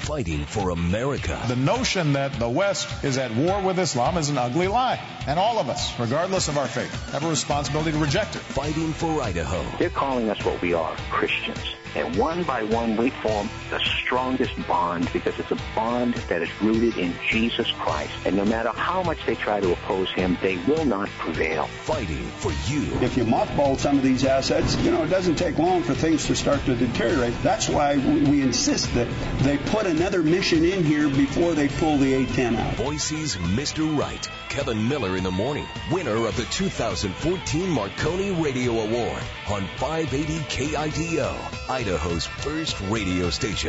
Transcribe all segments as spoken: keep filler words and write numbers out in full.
fighting for America. The notion that the West is at war with Islam is an ugly lie. And all of us, regardless of our faith, have a responsibility to reject it. Fighting for Idaho. They're calling us what we are, Christians. And one by one, we form the strongest bond because it's a bond that is rooted in Jesus Christ. And no matter how much they try to oppose him, they will not prevail. Fighting for you. If you mothball some of these assets, you know, it doesn't take long for things to start to deteriorate. That's why we insist that they put another mission in here before they pull the A ten out. Boise's Mister Right. Kevin Miller in the morning. Winner of the two thousand fourteen Marconi Radio Award on five eighty K I D O. Idaho's first radio station.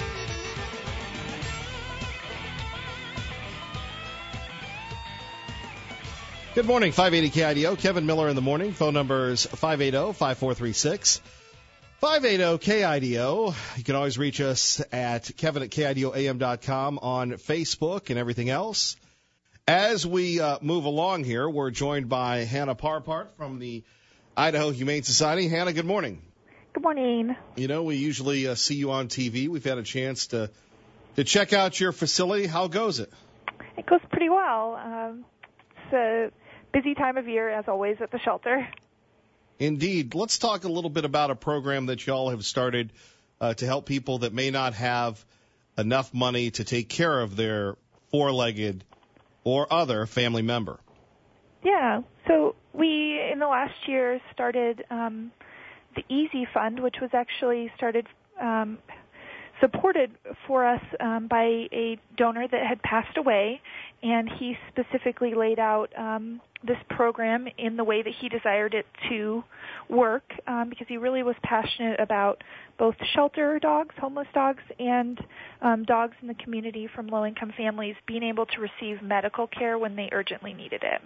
Good morning, five eighty K I D O. Kevin Miller in the morning. Phone numbers five eight zero, five four three six, five eight zero K I D O. You can always reach us at kevin at K I D O A M dot com on Facebook and everything else. As we uh, move along here, we're joined by Hannah Parpart from the Idaho Humane Society. Hannah, good morning. Good morning. You know, we usually uh, see you on T V. We've had a chance to to check out your facility. How goes it? It goes pretty well. Um, it's a busy time of year, as always, at the shelter. Indeed. Let's talk a little bit about a program that y'all have started uh, to help people that may not have enough money to take care of their four-legged or other family member. Yeah. So we, in the last year, started um, the Easy Fund, which was actually started um, supported for us um, by a donor that had passed away, and he specifically laid out um, this program in the way that he desired it to work um, because he really was passionate about both shelter dogs, homeless dogs, and um, dogs in the community from low-income families being able to receive medical care when they urgently needed it.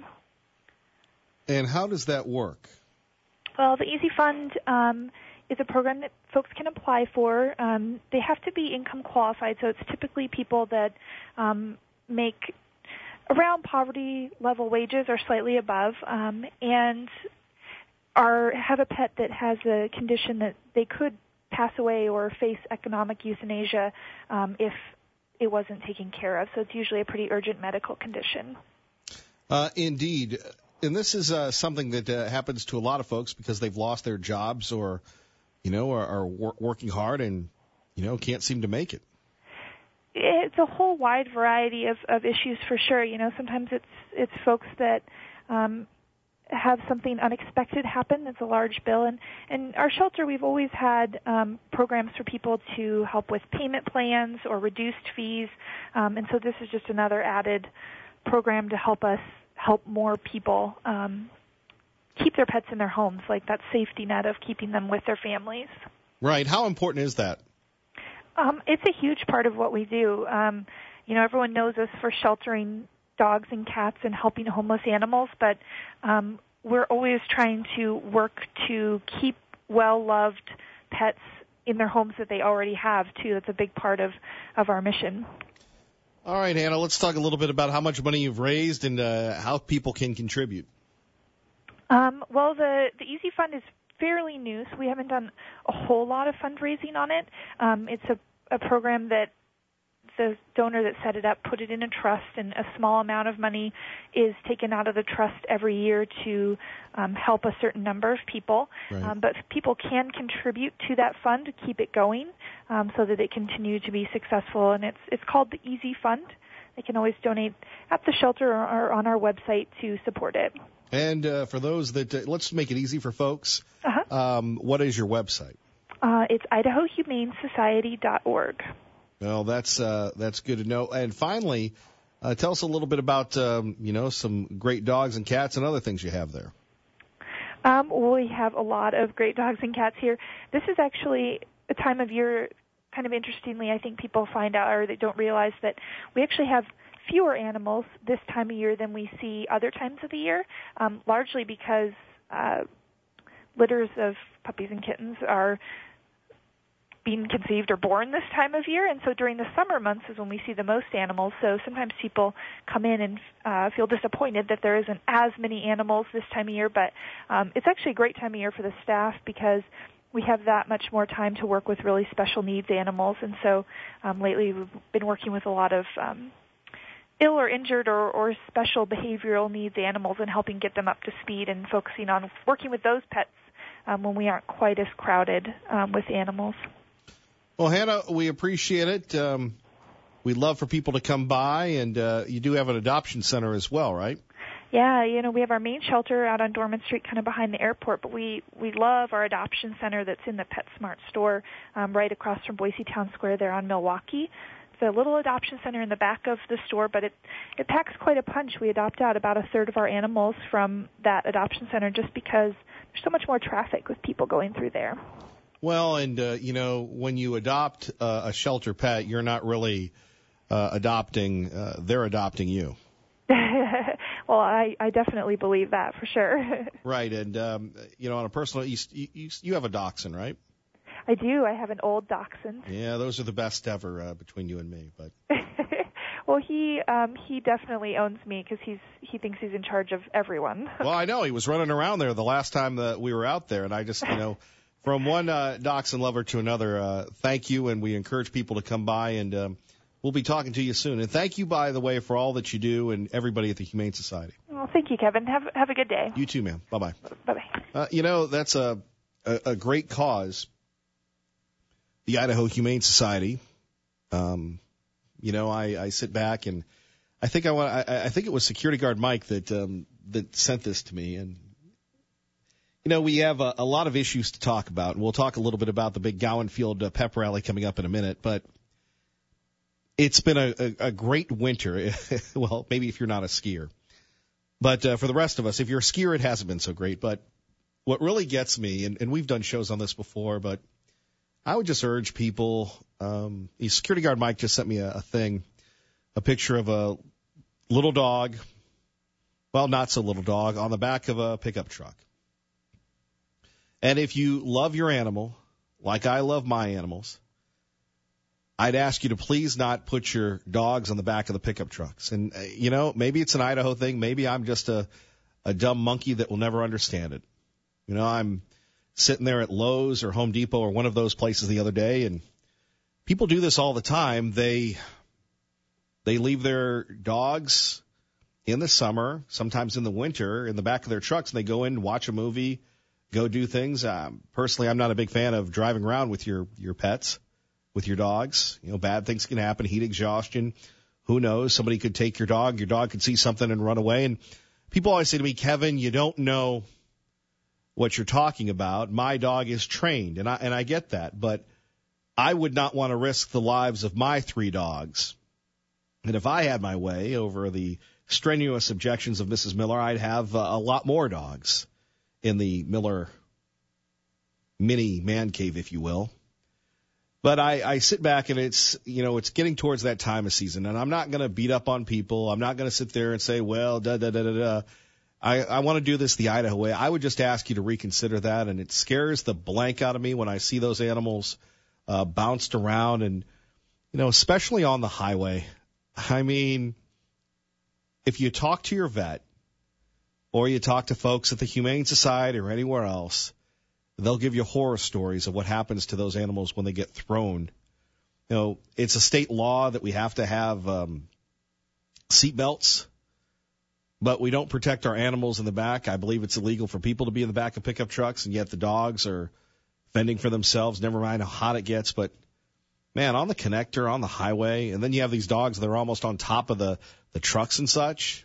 And how does that work? Well, the Easy Fund um, is a program that folks can apply for. Um, they have to be income qualified, so it's typically people that um, make around poverty level wages or slightly above, um, and are have a pet that has a condition that they could pass away or face economic euthanasia um, if it wasn't taken care of. So it's usually a pretty urgent medical condition. Uh, indeed. And this is uh, something that uh, happens to a lot of folks because they've lost their jobs or, you know, are, are wor- working hard and, you know, can't seem to make it. It's a whole wide variety of, of issues for sure. You know, sometimes it's it's folks that um, have something unexpected happen. It's a large bill. And, and our shelter, we've always had um, programs for people to help with payment plans or reduced fees. Um, and so this is just another added program to help us help more people um, keep their pets in their homes, like that safety net of keeping them with their families. Right. How important is that? Um, it's a huge part of what we do. Um, you know, everyone knows us for sheltering dogs and cats and helping homeless animals, but um, we're always trying to work to keep well-loved pets in their homes that they already have, too. That's a big part of, of our mission. All right, Hannah, let's talk a little bit about how much money you've raised and uh, how people can contribute. Um, well, the, the Easy Fund is fairly new, so we haven't done a whole lot of fundraising on it. Um, it's a, a program that the donor that set it up put it in a trust, and a small amount of money is taken out of the trust every year to um, help a certain number of people. Right. Um, but people can contribute to that fund to keep it going um, so that it continue to be successful, and it's it's called the Easy Fund. They can always donate at the shelter or, or on our website to support it. And uh, for those that, uh, let's make it easy for folks. Uh-huh. Um, what is your website? Uh, it's idaho humane society dot org. Well, that's uh, that's good to know. And finally, uh, tell us a little bit about, um, you know, some great dogs and cats and other things you have there. Um, we have a lot of great dogs and cats here. This is actually a time of year, kind of interestingly, I think people find out or they don't realize that we actually have fewer animals this time of year than we see other times of the year, um, largely because uh, litters of puppies and kittens are being conceived or born this time of year, and so during the summer months is when we see the most animals. So sometimes people come in and uh, feel disappointed that there isn't as many animals this time of year, but um, it's actually a great time of year for the staff because we have that much more time to work with really special needs animals. And so um, lately we've been working with a lot of um, ill or injured or, or special behavioral needs animals and helping get them up to speed and focusing on working with those pets um, when we aren't quite as crowded um, with animals. Well, Hannah, we appreciate it. Um, we'd love for people to come by, and uh, you do have an adoption center as well, right? Yeah, you know, we have our main shelter out on Dorman Street, kind of behind the airport, but we, we love our adoption center that's in the PetSmart store um, right across from Boise Town Square there on Milwaukee. It's a little adoption center in the back of the store, but it, it packs quite a punch. We adopt out about a third of our animals from that adoption center just because there's so much more traffic with people going through there. Well, and, uh, you know, when you adopt uh, a shelter pet, you're not really uh, adopting, uh, they're adopting you. Well, I, I definitely believe that for sure. Right, and, um, you know, on a personal, you, you, you have a dachshund, right? I do. I have an old dachshund. Yeah, those are the best ever uh, between you and me. But well, he um, he definitely owns me because he's he thinks he's in charge of everyone. Well, I know. He was running around there the last time that we were out there, and I just, you know, from one uh, dachshund lover to another, uh, thank you, and we encourage people to come by, and um, we'll be talking to you soon. And thank you, by the way, for all that you do and everybody at the Humane Society. Well, thank you, Kevin. Have have a good day. You too, ma'am. Bye-bye. Bye-bye. Uh, you know, that's a, a, a great cause, the Idaho Humane Society. Um, you know, I, I sit back and I think I want. I, I think it was Security Guard Mike that um, that sent this to me, and you know, we have a, a lot of issues to talk about, and we'll talk a little bit about the big Gowan Field uh, pep rally coming up in a minute, but it's been a, a, a great winter. Well, maybe if you're not a skier. But uh, for the rest of us, if you're a skier, it hasn't been so great. But what really gets me, and, and we've done shows on this before, but I would just urge people, um, Security Guard Mike just sent me a, a thing, a picture of a little dog, well, not so little dog, on the back of a pickup truck. And if you love your animal, like I love my animals, I'd ask you to please not put your dogs on the back of the pickup trucks. And, uh, you know, maybe it's an Idaho thing. Maybe I'm just a, a dumb monkey that will never understand it. You know, I'm sitting there at Lowe's or Home Depot or one of those places the other day, and people do this all the time. They they leave their dogs in the summer, sometimes in the winter, in the back of their trucks, and they go in and watch a movie, go do things. Um, personally, I'm not a big fan of driving around with your, your pets. With your dogs, you know, bad things can happen, heat exhaustion, who knows, somebody could take your dog, your dog could see something and run away, and people always say to me, Kevin, you don't know what you're talking about. My dog is trained, and I, and I get that, but I would not want to risk the lives of my three dogs, and if I had my way over the strenuous objections of Missus Miller, I'd have uh, a lot more dogs in the Miller mini man cave, if you will. But I, I sit back and it's, you know, it's getting towards that time of season, and I'm not going to beat up on people. I'm not going to sit there and say, well, da, da, da, da, da. I, I want to do this the Idaho way. I would just ask you to reconsider that, and it scares the blank out of me when I see those animals uh, bounced around, and, you know, especially on the highway. I mean, if you talk to your vet or you talk to folks at the Humane Society or anywhere else, they'll give you horror stories of what happens to those animals when they get thrown. You know, it's a state law that we have to have um, seat belts, but we don't protect our animals in the back. I believe it's illegal for people to be in the back of pickup trucks, and yet the dogs are fending for themselves, never mind how hot it gets. But, man, on the connector, on the highway, and then you have these dogs that are almost on top of the, the trucks and such.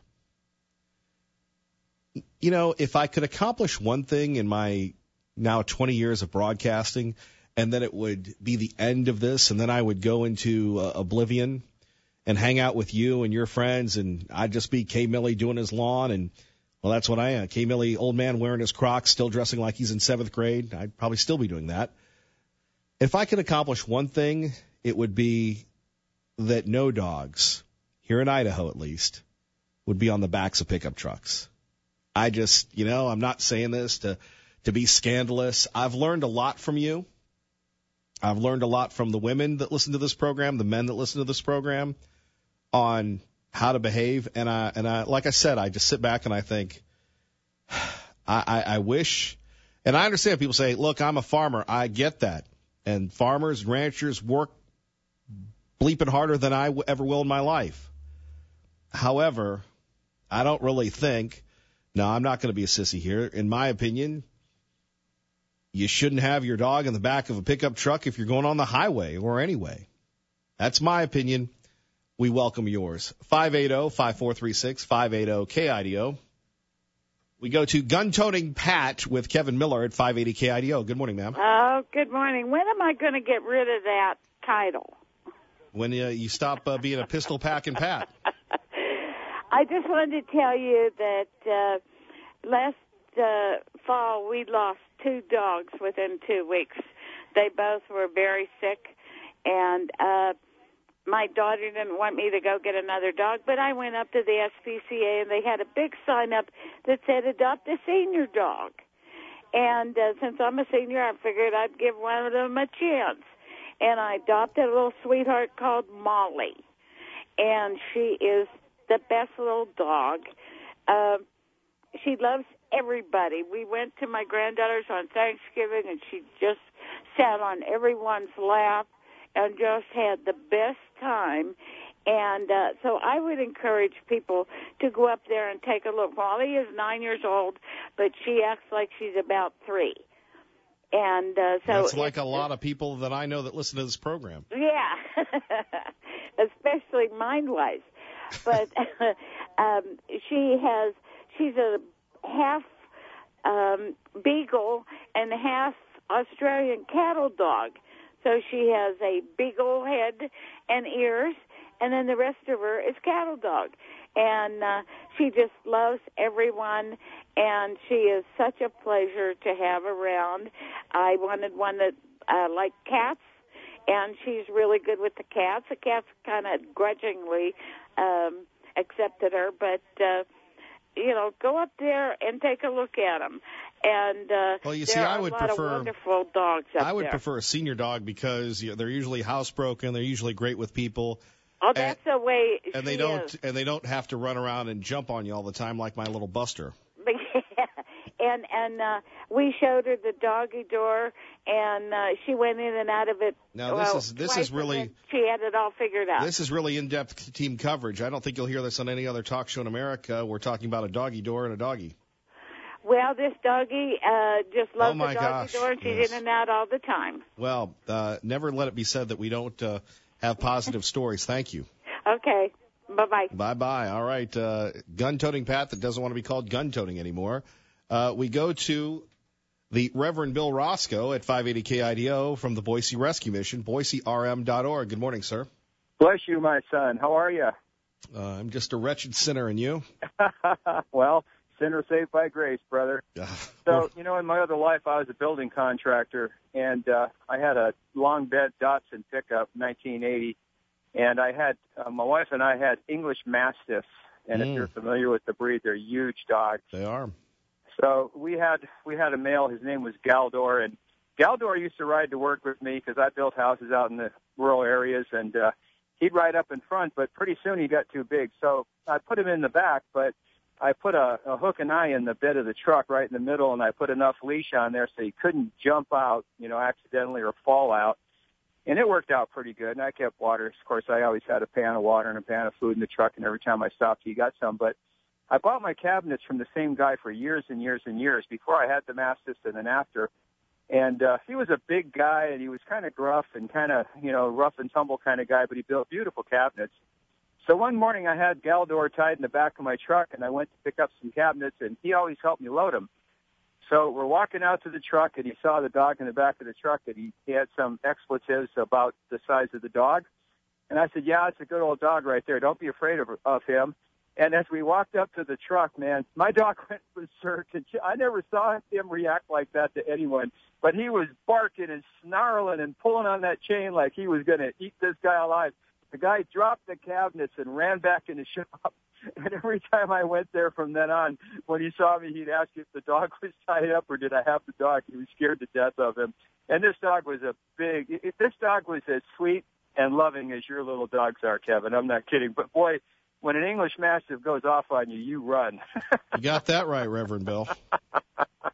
You know, if I could accomplish one thing in my now twenty years of broadcasting, and then it would be the end of this, and then I would go into uh, oblivion and hang out with you and your friends, and I'd just be Kay Millie doing his lawn, and, well, that's what I am. Kay Millie, old man wearing his Crocs, still dressing like he's in seventh grade. I'd probably still be doing that. If I could accomplish one thing, it would be that no dogs, here in Idaho at least, would be on the backs of pickup trucks. I just, you know, I'm not saying this to to be scandalous. I've learned a lot from you. I've learned a lot from the women that listen to this program, the men that listen to this program, on how to behave. And I, and I, like I said, I just sit back and I think, I, I, I wish And I understand people say, look, I'm a farmer. I get that. And farmers, ranchers work bleeping harder than I w- ever will in my life. However, I don't really think, no, I'm not going to be a sissy here. In my opinion, you shouldn't have your dog in the back of a pickup truck if you're going on the highway or anyway. That's my opinion. We welcome yours. five eight zero, five four three six, five eight zero K I D O. We go to Gun-Toting Pat with Kevin Miller at five eighty K I D O. Good morning, ma'am. Oh, good morning. When am I going to get rid of that title? When uh, you stop uh, being a pistol packing Pat. I just wanted to tell you that uh, last uh, fall we lost two dogs within two weeks. They both were very sick, and uh, my daughter didn't want me to go get another dog, but I went up to the S P C A, and they had a big sign up that said, adopt a senior dog. And uh, since I'm a senior, I figured I'd give one of them a chance. And I adopted a little sweetheart called Molly. And she is the best little dog. Uh, she loves everybody. We went to my granddaughter's on Thanksgiving, and she just sat on everyone's lap and just had the best time. And uh, so I would encourage people to go up there and take a look. Molly is nine years old, but she acts like she's about three. And uh, so that's like a lot of people that I know that listen to this program. Yeah, especially mind-wise. But um, she has, she's a half um, beagle and half Australian cattle dog. So she has a beagle head and ears, and then the rest of her is cattle dog. And uh, she just loves everyone, and she is such a pleasure to have around. I wanted one that uh, liked cats, and she's really good with the cats. The cats kind of grudgingly um, accepted her, but, uh, you know, go up there and take a look at them. And uh, well, you there see, are I would a lot prefer, of wonderful dogs up I would there. prefer a senior dog because you know, they're usually housebroken. They're usually great with people. Oh, that's and, the way she and they don't is. and they don't have to run around and jump on you all the time like my little Buster. But, yeah. And and uh, we showed her the doggy door, and uh, she went in and out of it. Now this well, is this twice, is really and then she had it all figured out. This is really in-depth team coverage. I don't think you'll hear this on any other talk show in America. We're talking about a doggy door and a doggy. Well, this doggy uh, just loves Oh, my the doggy gosh. door, and she's Yes. in and out all the time. Well, uh, never let it be said that we don't uh, have positive stories. Thank you. Okay. Bye-bye. Bye-bye. All right. Uh, gun-toting Pat that doesn't want to be called gun-toting anymore. Uh, we go to the Reverend Bill Roscoe at five eighty K I D O from the Boise Rescue Mission, boise r m dot org. Good morning, sir. Bless you, my son. How are you? Uh, I'm just a wretched sinner, and you? Well, sinner saved by grace, brother. So, you know, in my other life, I was a building contractor, and uh, I had a long bed Datsun pickup, nineteen eighty, and I had uh, my wife and I had English Mastiffs, and Mm. if you're familiar with the breed, they're huge dogs. They are. So we had we had a male. His name was Galdor, and Galdor used to ride to work with me because I built houses out in the rural areas, and uh, he'd ride up in front. But pretty soon he got too big, so I put him in the back. But I put a, a hook and eye in the bed of the truck right in the middle, and I put enough leash on there so he couldn't jump out, you know, accidentally or fall out. And it worked out pretty good. And I kept water. Of course, I always had a pan of water and a pan of food in the truck, and every time I stopped, he got some. But I bought my cabinets from the same guy for years and years and years before I had the Mastiffs and then after. And uh, he was a big guy, and he was kind of gruff and kind of, you know, rough and tumble kind of guy, but he built beautiful cabinets. So one morning I had Galdor tied in the back of my truck, and I went to pick up some cabinets, and he always helped me load them. So we're walking out to the truck, and he saw the dog in the back of the truck, and he, he had some expletives about the size of the dog. And I said, yeah, it's a good old dog right there. Don't be afraid of, of him. And as we walked up to the truck, man, my dog went berserk. And I never saw him react like that to anyone. But he was barking and snarling and pulling on that chain like he was going to eat this guy alive. The guy dropped the cabinets and ran back in the shop. And every time I went there from then on, when he saw me, he'd ask if the dog was tied up or did I have the dog. He was scared to death of him. And this dog was a big, this dog was as sweet and loving as your little dogs are, Kevin. I'm not kidding. But, boy, when an English Mastiff goes off on you, you run. You got that right, Reverend Bill.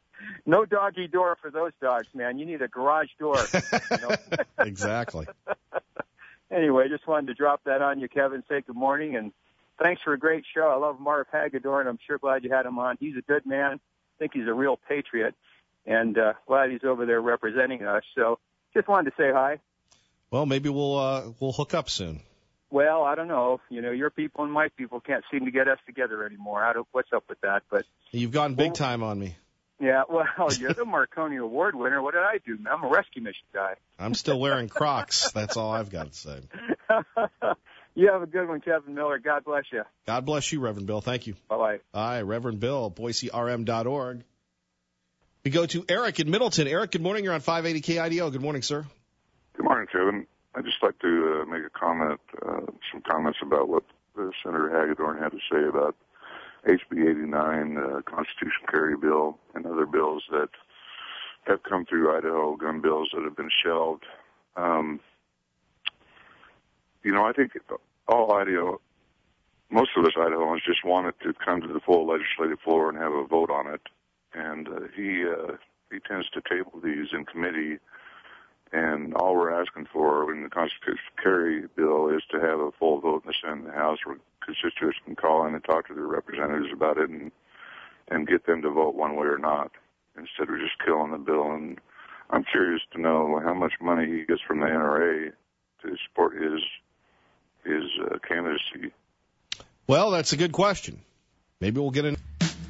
No doggy door for those dogs, man. You need a garage door. You know? Exactly. Anyway, just wanted to drop that on you, Kevin. Say good morning, and thanks for a great show. I love Marv Hagedorn. I'm sure glad you had him on. He's a good man. I think he's a real patriot, and uh, glad he's over there representing us. So just wanted to say hi. Well, maybe we'll uh, we'll hook up soon. Well, I don't know. You know, your people and my people can't seem to get us together anymore. I don't. What's up with that? But you've gone big time on me. Yeah, well, you're the Marconi Award winner. What did I do? I'm a rescue mission guy. I'm still wearing Crocs. That's all I've got to say. You have a good one, Kevin Miller. God bless you. God bless you, Reverend Bill. Thank you. Bye-bye. Hi, Reverend Bill, Boise R M dot org. We go to Eric in Middleton. Eric, good morning. You're on five eighty K I D O. Good morning, sir. Good morning, Kevin. I'd just like to uh, make a comment, uh, some comments about what uh, Senator Hagedorn had to say about H B eighty-nine, uh, Constitution Carry Bill, and other bills that have come through Idaho, gun bills that have been shelved. Um, you know, I think all Idaho, most of us Idahoans just want it to come to the full legislative floor and have a vote on it. And uh, he uh, he tends to table these in committee. And all we're asking for in the Constitution Carry Bill is to have a full vote in the Senate and the House where constituents can call in and talk to their representatives about it and and get them to vote one way or not, instead of just killing the bill. And I'm curious to know how much money he gets from the N R A to support his his uh, candidacy. Well, that's a good question. Maybe we'll get in.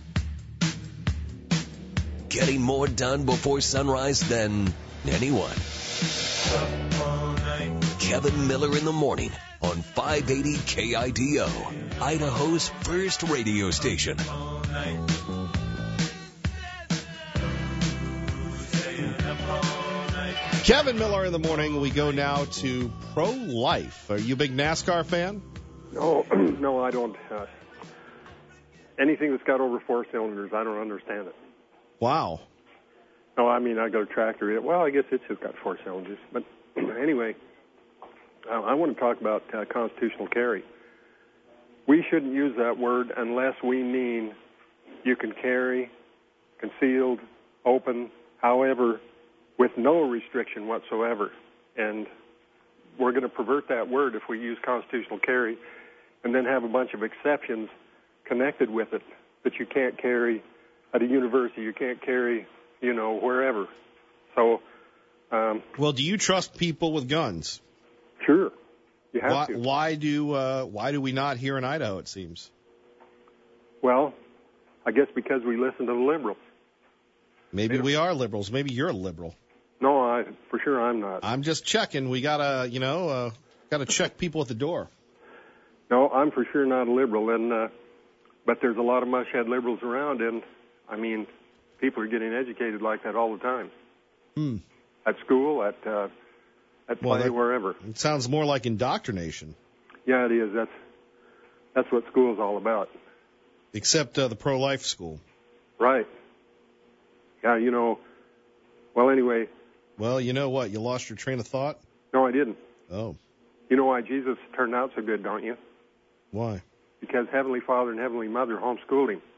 Getting more done before sunrise than anyone. Kevin Miller in the morning on five eighty K I D O, Idaho's first radio station. Kevin Miller in the morning. We go now to pro-life. Are you a big NASCAR fan? No, no, I don't. Uh, anything that's got over four cylinders, I don't understand it. Wow. No, I mean, I got a tractor. Well, I guess it's just got four cylinders. But anyway, uh, I want to talk about uh, constitutional carry. We shouldn't use that word unless we mean you can carry, concealed, open, however, with no restriction whatsoever. And we're going to pervert that word if we use constitutional carry and then have a bunch of exceptions connected with it that you can't carry at a university, you can't carry, you know, wherever. So, um, well, do you trust people with guns? Sure, you have why, to. Why do uh, why do we not here in Idaho? It seems. Well, I guess because we listen to the liberals. Maybe we are liberals. Maybe you're a liberal. No, I for sure I'm not. I'm just checking. We gotta, you know, uh, gotta check people at the door. No, I'm for sure not a liberal, and uh, but there's a lot of mushhead liberals around, and I mean, people are getting educated like that all the time. Hmm. At school, at uh, at well, play, that, wherever. It sounds more like indoctrination. Yeah, it is. That's that's what school is all about. Except uh, the pro-life school. Right. Yeah, you know. Well, anyway. Well, you know what? You lost your train of thought? No, I didn't. Oh. You know why Jesus turned out so good, don't you? Why? Because Heavenly Father and Heavenly Mother homeschooled him.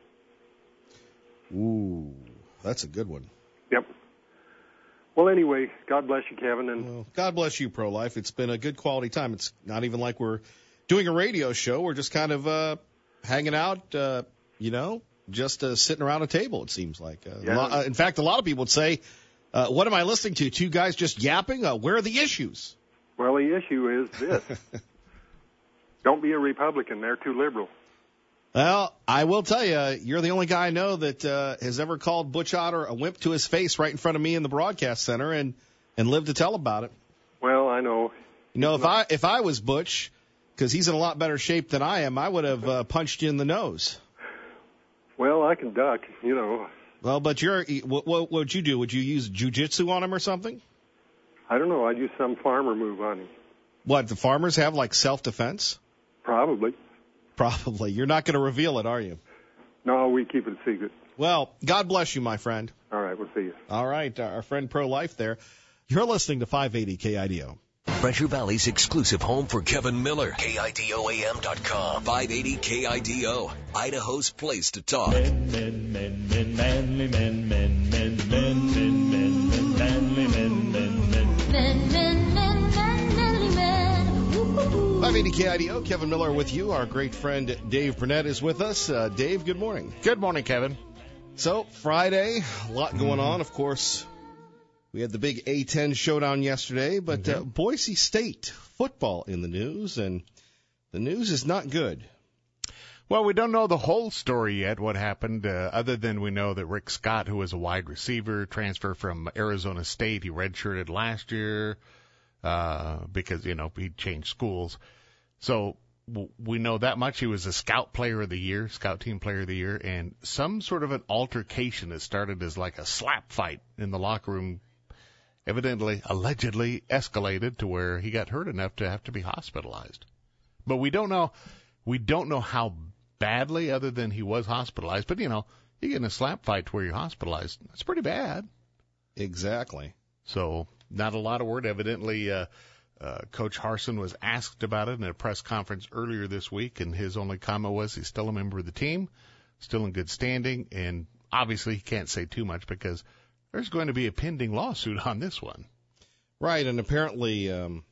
Ooh, that's a good one. Yep. Well, anyway, God bless you, Kevin. And well, God bless you, pro-life. It's been a good quality time. It's not even like we're doing a radio show. We're just kind of uh, hanging out, uh, you know, just uh, sitting around a table, it seems like. Uh, yeah. lo- uh, in fact, a lot of people would say, uh, what am I listening to? Two guys just yapping? Uh, where are the issues? Well, the issue is this. Don't be a Republican. They're too liberal. Well, I will tell you, you're the only guy I know that uh, has ever called Butch Otter a wimp to his face right in front of me in the broadcast center and, and lived to tell about it. Well, I know. You know, if I if I was Butch, because he's in a lot better shape than I am, I would have uh, punched you in the nose. Well, I can duck, you know. Well, but you're what, what would you do? Would you use jujitsu on him or something? I don't know. I'd use some farmer move on him. What, the farmers have, like, self-defense? Probably. Probably. You're not going to reveal it, are you? No, we keep it a secret. Well, God bless you, my friend. All right, we'll see you. All right, our friend pro-life there. You're listening to five eighty K I D O. Treasure Valley's exclusive home for Kevin Miller. K I D O A M dot com. five eighty K I D O. Idaho's place to talk. Men, men, men, men, manly men, men, men, men. eighty K I D O, Kevin Miller with you. Our great friend Dave Burnett is with us. Uh, Dave, good morning. Good morning, Kevin. So, Friday, a lot going mm-hmm. on. Of course, we had the big A ten showdown yesterday, but mm-hmm. uh, Boise State football in the news, and the news is not good. Well, we don't know the whole story yet, what happened, uh, other than we know that Rick Scott, who was a wide receiver, transferred from Arizona State. He redshirted last year uh, because, you know, he changed schools. So w- we know that much. He was a scout player of the year, scout team player of the year, and some sort of an altercation that started as like a slap fight in the locker room evidently, allegedly escalated to where he got hurt enough to have to be hospitalized. But we don't know, we don't know how badly, other than he was hospitalized. But, you know, you get in a slap fight to where you're hospitalized. That's pretty bad. Exactly. So not a lot of word. Evidently, uh, uh, Coach Harsin was asked about it in a press conference earlier this week, and his only comment was he's still a member of the team, still in good standing, and obviously he can't say too much because there's going to be a pending lawsuit on this one. Right, and apparently um,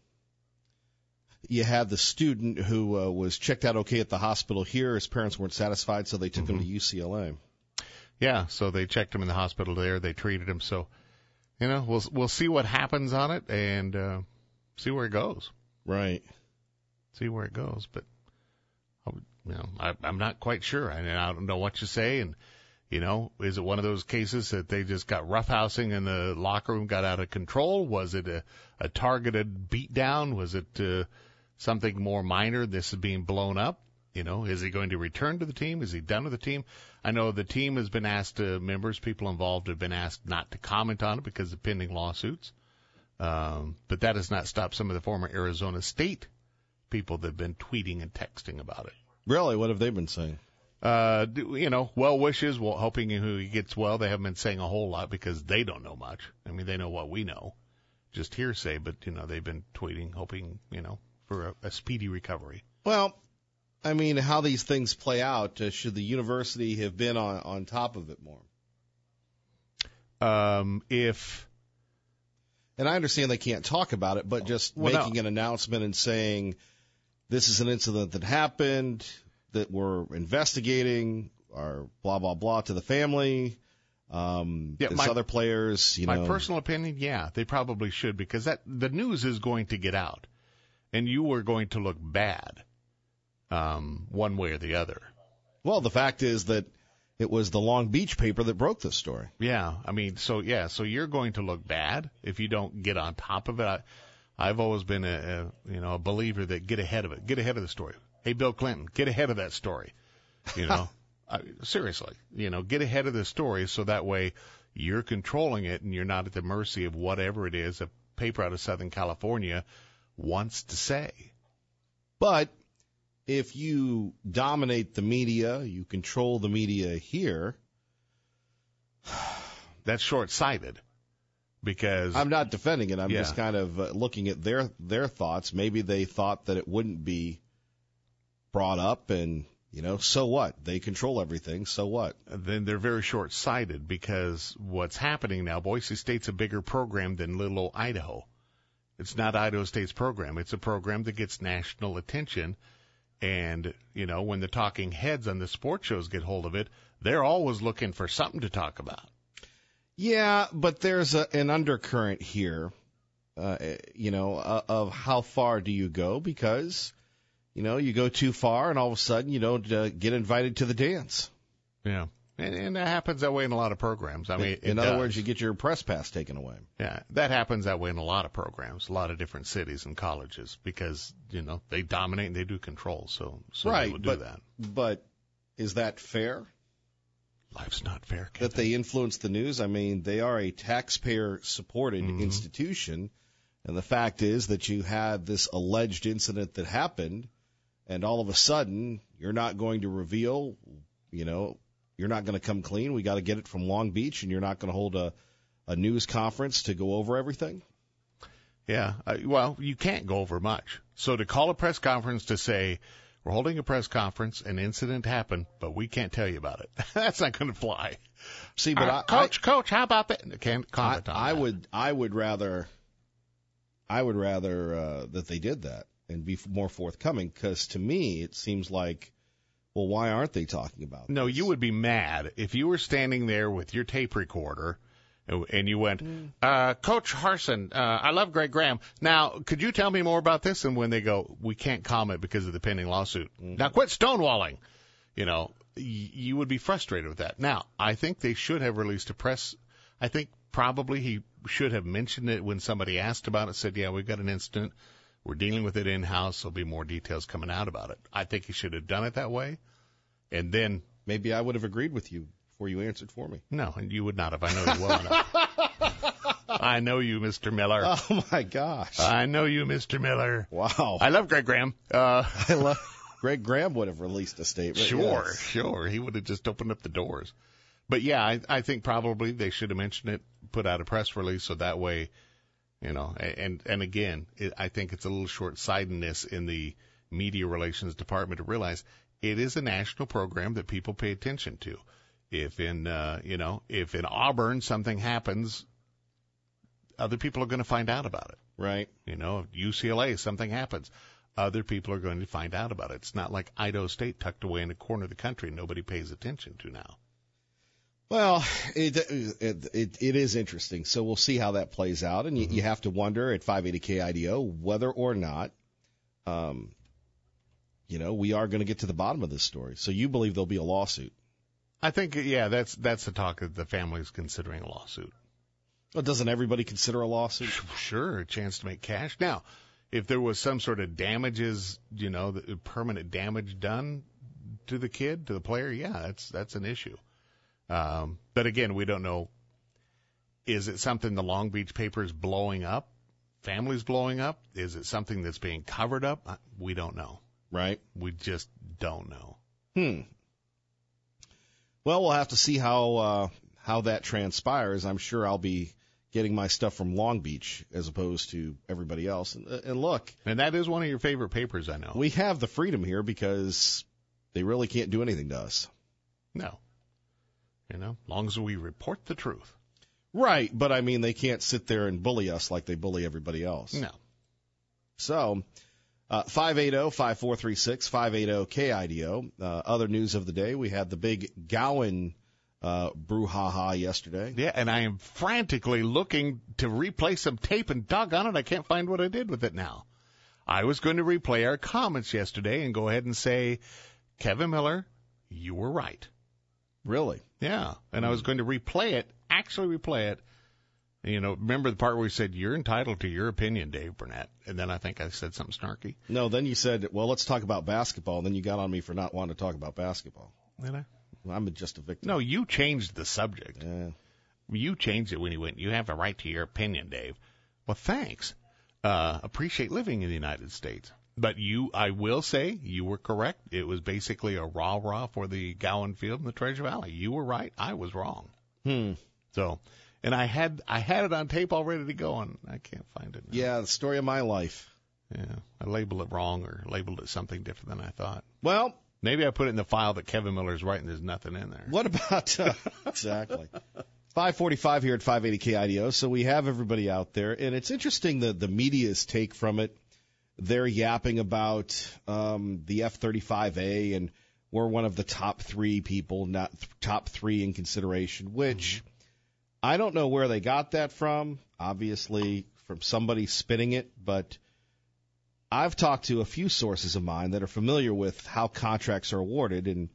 you had the student who uh, was checked out okay at the hospital here. His parents weren't satisfied, so they took mm-hmm. him to U C L A. Yeah, so they checked him in the hospital there. They treated him. So, you know, we'll we'll see what happens on it and uh, see where it goes. Right. See where it goes. But, you know, I, I'm not quite sure. I, I don't know what you say. And, you know, is it one of those cases that they just got roughhousing and the locker room got out of control? Was it a, a targeted beatdown? Was it uh, something more minor? This is being blown up. You know, is he going to return to the team? Is he done with the team? I know the team has been asked, uh, members, people involved have been asked not to comment on it because of pending lawsuits. Um, but that has not stopped some of the former Arizona State people that have been tweeting and texting about it. Really? What have they been saying? Uh, you know, well wishes, well, hoping he gets well. They haven't been saying a whole lot because they don't know much. I mean, they know what we know, just hearsay, but, you know, they've been tweeting, hoping, you know, for a, a speedy recovery. Well, I mean, how these things play out, uh, should the university have been on, on top of it more? Um, if, and I understand they can't talk about it, but just well, making no. an announcement and saying this is an incident that happened, that we're investigating, or blah, blah, blah to the family. Um, yeah, there's my, other players, you my know. My personal opinion, yeah, they probably should, because that the news is going to get out, and you are going to look bad, um, one way or the other. Well, the fact is that it was the Long Beach paper that broke this story. Yeah, I mean, so yeah, so you're going to look bad if you don't get on top of it. I, I've always been a, a you know a believer that get ahead of it, get ahead of the story. Hey, Bill Clinton, get ahead of that story. You know, I, seriously, you know, get ahead of the story so that way you're controlling it and you're not at the mercy of whatever it is a paper out of Southern California wants to say. But if you dominate the media, you control the media here. That's short-sighted because I'm not defending it. I'm yeah. just kind of uh, looking at their their thoughts. Maybe they thought that it wouldn't be brought up, and, you know, so what? They control everything, so what? Then they're very short-sighted because what's happening now, Boise State's a bigger program than little old Idaho. It's not Idaho State's program. It's a program that gets national attention, and, you know, when the talking heads on the sports shows get hold of it, they're always looking for something to talk about. Yeah, but there's a, an undercurrent here, uh, you know, uh, of how far do you go, because you know, you go too far, and all of a sudden you don't uh, get invited to the dance. Yeah, and, and that happens that way in a lot of programs. I mean, in, in other does. words, you get your press pass taken away. Yeah, that happens that way in a lot of programs, a lot of different cities and colleges, because you know they dominate and they do control. So, so right, they will do but, that. But is that fair? Life's not fair, Kevin. That they influence the news. I mean, they are a taxpayer-supported mm-hmm. institution, and the fact is that you had this alleged incident that happened. And all of a sudden, you're not going to reveal, you know, you're not going to come clean. We got to get it from Long Beach, and you're not going to hold a, a news conference to go over everything? Yeah, uh, well, you can't go over much. So to call a press conference to say, we're holding a press conference, an incident happened, but we can't tell you about it. That's not going to fly. See, but uh, I, Coach, I, Coach, how about that? Can't comment I, on I that. would, I would rather, I would rather uh, that they did that. and be more forthcoming, because to me it seems like, well, why aren't they talking about No, this? you would be mad if you were standing there with your tape recorder and you went, uh, Coach Harsin, uh, I love Greg Graham. Now, could you tell me more about this? And when they go, we can't comment because of the pending lawsuit. Mm-hmm. Now, quit stonewalling. You know, y- you would be frustrated with that. Now, I think they should have released a press. I think probably he should have mentioned it when somebody asked about it, said, yeah, we've got an incident. We're dealing with it in-house. There'll be more details coming out about it. I think he should have done it that way. And then maybe I would have agreed with you before you answered for me. No, and you would not have. I know you well enough. I know you, Mister Miller. Oh, my gosh. I know you, Mister Miller. Wow. I love Greg Graham. Uh, I love Greg Graham would have released a statement. Sure, yes. sure. He would have just opened up the doors. But, yeah, I, I think probably they should have mentioned it, put out a press release, so that way, you know, and, and again, it, I think it's a little short-sightedness in the media relations department to realize it is a national program that people pay attention to. If in, uh, you know, if in Auburn something happens, other people are going to find out about it. Right. You know, if U C L A, something happens, other people are going to find out about it. It's not like Idaho State tucked away in a corner of the country nobody pays attention to now. Well, it, it, it, it is interesting. So we'll see how that plays out. And you, mm-hmm. you have to wonder at five eighty K I D O whether or not, um, you know, we are going to get to the bottom of this story. So you believe there'll be a lawsuit? I think, yeah, that's that's the talk that the family's considering a lawsuit. Well, doesn't everybody consider a lawsuit? Sure, a chance to make cash. Now, if there was some sort of damages, you know, the permanent damage done to the kid, to the player, yeah, that's that's an issue. Um, but again, we don't know. Is it something the Long Beach paper is blowing up? Families blowing up? Is it something that's being covered up? We don't know. Right? We just don't know. Hmm. Well, we'll have to see how uh, how that transpires. I'm sure I'll be getting my stuff from Long Beach as opposed to everybody else. And, and look. And that is one of your favorite papers, I know. We have the freedom here because they really can't do anything to us. No. You know, as long as we report the truth. Right, but I mean, they can't sit there and bully us like they bully everybody else. No. So, uh, five eight zero, five four three six, five eight zero K I D O. Uh, other news of the day, we had the big Gowan uh, brouhaha yesterday. Yeah, and I am frantically looking to replay some tape, and doggone it, I can't find what I did with it now. I was going to replay our comments yesterday and go ahead and say, Kevin Miller, you were right. Really? Yeah, and I was going to replay it, actually replay it. You know, remember the part where we said, you're entitled to your opinion, Dave Burnett, and then I think I said something snarky. No, then you said, well, let's talk about basketball, and then you got on me for not wanting to talk about basketball. Did I? Well, I'm just a victim. No, you changed the subject. Yeah. You changed it when you went, you have a right to your opinion, Dave. Well, thanks. Uh, appreciate living in the United States. But you, I will say, you were correct. It was basically a rah-rah for the Gowan Field in the Treasure Valley. You were right. I was wrong. Hmm. So, and I had I had it on tape all ready to go, and I can't find it now. Yeah, the story of my life. Yeah, I labeled it wrong or labeled it something different than I thought. Well, maybe I put it in the file that Kevin Miller's writing. There's nothing in there. What about, uh, exactly. five forty-five here at five eighty K I D O. So we have everybody out there, and it's interesting the, the media's take from it. They're yapping about um, the F thirty-five A, and we're one of the top three people, not th- top three in consideration, which mm-hmm. I don't know where they got that from, obviously from somebody spinning it, but I've talked to a few sources of mine that are familiar with how contracts are awarded, and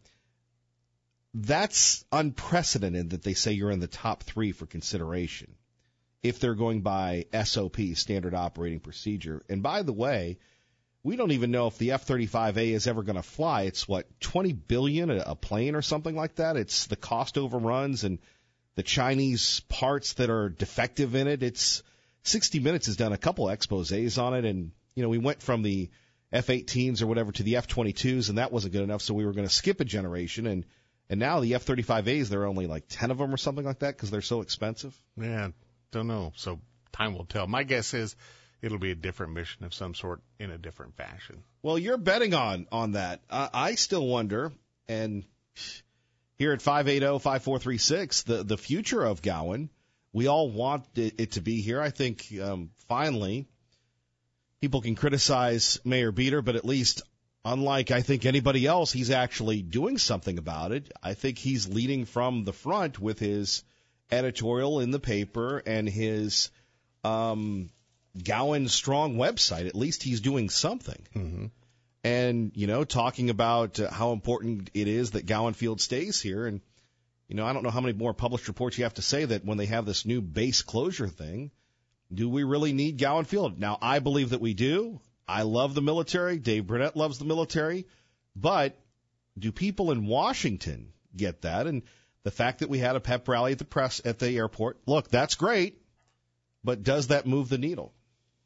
that's unprecedented that they say you're in the top three for consideration if they're going by S O P, Standard Operating Procedure. And by the way, we don't even know if the F thirty-five A is ever going to fly. It's, what, twenty billion dollars a, a plane or something like that? It's the cost overruns and the Chinese parts that are defective in it. It's sixty minutes has done a couple exposés on it, and, you know, we went from the F eighteens or whatever to the F twenty-twos, and that wasn't good enough, so we were going to skip a generation, and, and now the F thirty-five A's, there are only like ten of them or something like that because they're so expensive. Yeah. Don't know. So time will tell. My guess is it'll be a different mission of some sort in a different fashion. Well, you're betting on on that. Uh, I still wonder, and here at five eight zero, five four three six, the, the future of Gowan, we all want it, it to be here. I think um, finally people can criticize Mayor Beater, but at least, unlike I think anybody else, he's actually doing something about it. I think he's leading from the front with his editorial in the paper and his um, Gowan Strong website. At least he's doing something. Mm-hmm. And, you know, talking about uh, how important it is that Gowan Field stays here. And, you know, I don't know how many more published reports you have to say that when they have this new base closure thing, do we really need Gowan Field? Now, I believe that we do. I love the military. Dave Burnett loves the military. But do people in Washington get that? And the fact that we had a pep rally at the press at the airport, look, that's great. But does that move the needle?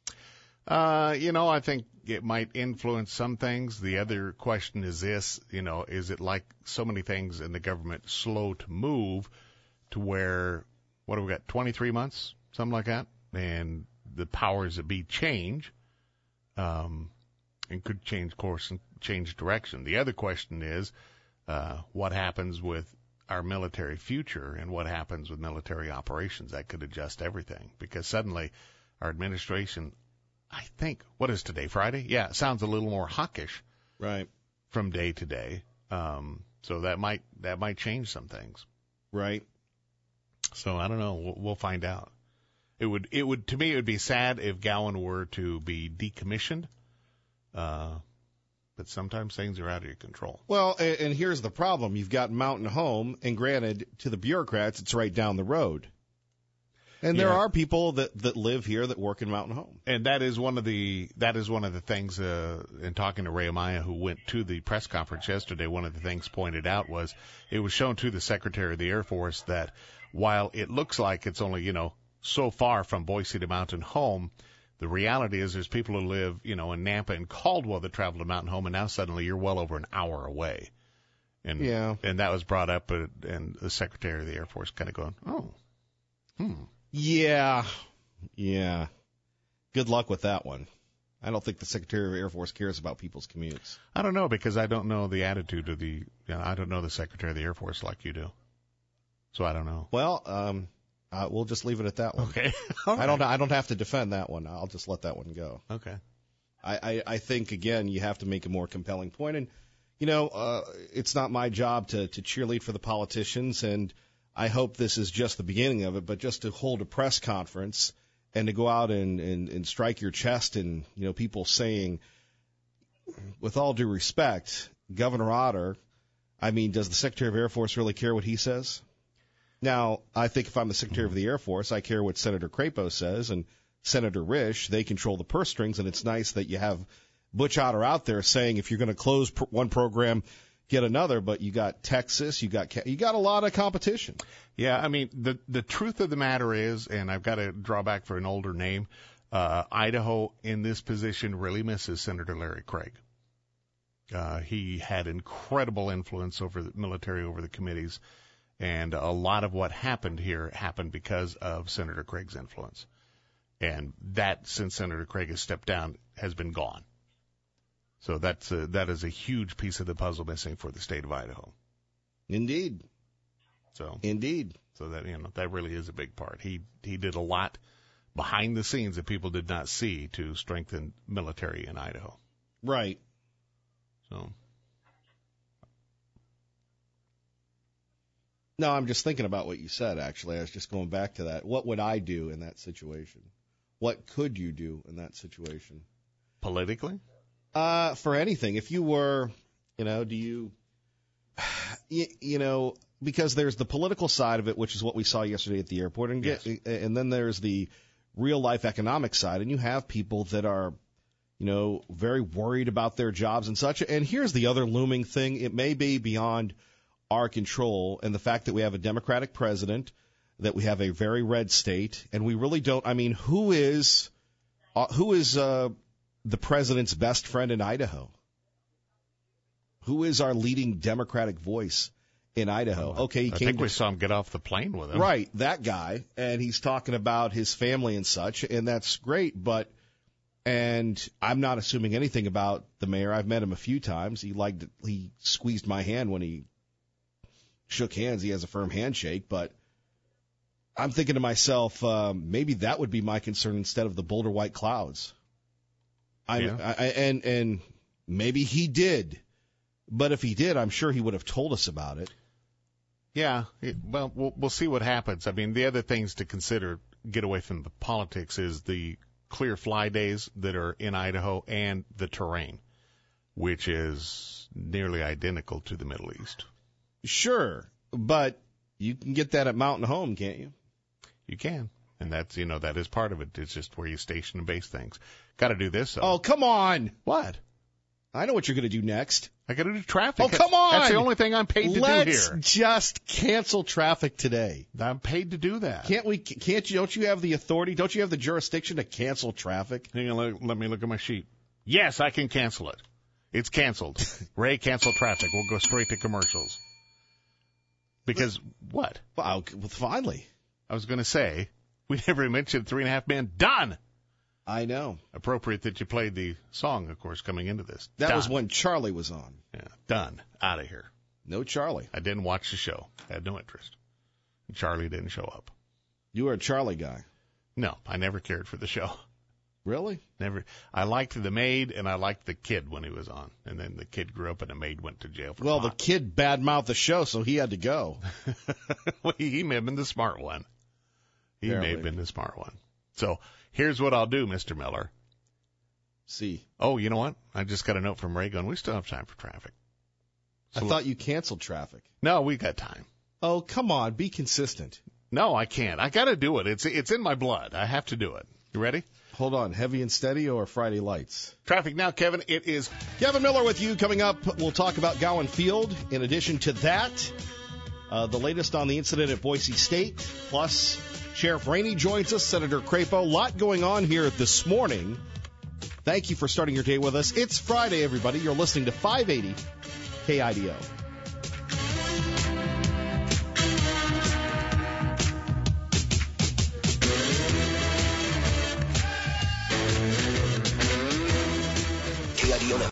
Uh, you know, I think it might influence some things. The other question is this, you know, is it like so many things in the government slow to move to where, what have we got, twenty-three months, something like that? And the powers that be change, um, and could change course and change direction. The other question is, uh, what happens with our military future and what happens with military operations? That could adjust everything because suddenly our administration, I think, what is today, Friday? Yeah, it sounds a little more hawkish, right, from day to day. Um, so that might that might change some things, right? So I don't know. We'll, we'll find out. It would it would to me it would be sad if Gowan were to be decommissioned, uh, but sometimes things are out of your control. Well, and, and here's the problem: you've got Mountain Home, and granted, to the bureaucrats, it's right down the road. And there yeah. are people that, that live here that work in Mountain Home. And that is one of the that is one of the things, uh, in talking to Ray Amaya, who went to the press conference yesterday, one of the things pointed out was it was shown to the Secretary of the Air Force that while it looks like it's only, you know, so far from Boise to Mountain Home, the reality is there's people who live, you know, in Nampa and Caldwell that travel to Mountain Home, and now suddenly you're well over an hour away. And yeah. and that was brought up, uh, and the Secretary of the Air Force kind of going, oh, hmm. Yeah, yeah. Good luck with that one. I don't think the Secretary of the Air Force cares about people's commutes. I don't know because I don't know the attitude of the, you know, I don't know the Secretary of the Air Force like you do. So I don't know. Well, um, uh, we'll just leave it at that one. Okay. I don't. I don't have to defend that one. I'll just let that one go. Okay. I, I, I think again you have to make a more compelling point, and you know, uh, it's not my job to to cheerlead for the politicians, and I hope this is just the beginning of it, but just to hold a press conference and to go out and, and, and strike your chest and, you know, people saying, with all due respect, Governor Otter, I mean, does the Secretary of Air Force really care what he says? Now, I think if I'm the Secretary of the Air Force, I care what Senator Crapo says and Senator Risch. They control the purse strings, and it's nice that you have Butch Otter out there saying if you're going to close one program, get another, but you got Texas, you got you got a lot of competition. Yeah, I mean, the the truth of the matter is, and I've got to draw back for an older name, uh, Idaho in this position really misses Senator Larry Craig. Uh, he had incredible influence over the military, over the committees, and a lot of what happened here happened because of Senator Craig's influence. And that, since Senator Craig has stepped down, has been gone. So that's a, that is a huge piece of the puzzle missing for the state of Idaho. Indeed. So indeed. So that, you know, that really is a big part. He he did a lot behind the scenes that people did not see to strengthen military in Idaho. Right. So. No, I'm just thinking about what you said, actually. I was just going back to that. What would I do in that situation? What could you do in that situation? Politically? Uh, for anything. If you were, you know, do you, you, you know, because there's the political side of it, which is what we saw yesterday at the airport, and get, yes. and then there's the real life economic side, and you have people that are, you know, very worried about their jobs and such. And here's the other looming thing. It may be beyond our control, and the fact that we have a Democratic president, that we have a very red state, and we really don't, I mean, who is, uh, who is, uh, the president's best friend in Idaho? Who is our leading Democratic voice in Idaho? Oh, okay, he I came think to, we saw him get off the plane with him. Right, that guy, and he's talking about his family and such, and that's great, but, and I'm not assuming anything about the mayor. I've met him a few times. He liked, he squeezed my hand when he shook hands. He has a firm handshake, but I'm thinking to myself, um, maybe that would be my concern instead of the Boulder White Clouds. I, Yeah. I, and and maybe he did, but if he did, I'm sure he would have told us about it. Yeah, it, well, well, we'll see what happens. I mean, the other things to consider, get away from the politics, is the clear fly days that are in Idaho and the terrain, which is nearly identical to the Middle East. Sure, but you can get that at Mountain Home, can't you? You can, and that's, you know, that is part of it. It's just where you station and base things. Got to do this, though. Oh, come on. What? I know what you're going to do next. I got to do traffic. Oh, come on. That's the only thing I'm paid to Let's do here. just cancel traffic today. I'm paid to do that. Can't we? Can't you? Don't you have the authority? Don't you have the jurisdiction to cancel traffic? Hang on, let, let me look at my sheet. Yes, I can cancel it. It's canceled. Ray, cancel traffic. We'll go straight to commercials. Because what? Wow, well, finally. I was going to say, we never mentioned Three and a Half Men. Done! I know. Appropriate that you played the song, of course, coming into this. That Done. was when Charlie was on. Yeah, done. Out of here. No Charlie. I didn't watch the show. Had no interest. Charlie didn't show up. You were a Charlie guy. No, I never cared for the show. Really? Never. I liked the maid and I liked the kid when he was on. And then the kid grew up and the maid went to jail for Well, pot. the kid badmouthed the show, so he had to go. Well, he may have been the smart one. He Barely. may have been the smart one. So here's what I'll do, Mister Miller. See. Oh, you know what? I just got a note from Ray going, we still have time for traffic. So I thought you canceled traffic. No, we got time. Oh, come on. Be consistent. No, I can't. I got to do it. It's it's in my blood. I have to do it. You ready? Hold on. Heavy and steady or Friday lights? Traffic now, Kevin. It is Kevin Miller with you. Coming up, we'll talk about Gowan Field. In addition to that, uh, the latest on the incident at Boise State. Plus, Sheriff Rainey joins us, Senator Crapo. A lot going on here this morning. Thank you for starting your day with us. It's Friday, everybody. You're listening to five eighty K I D O.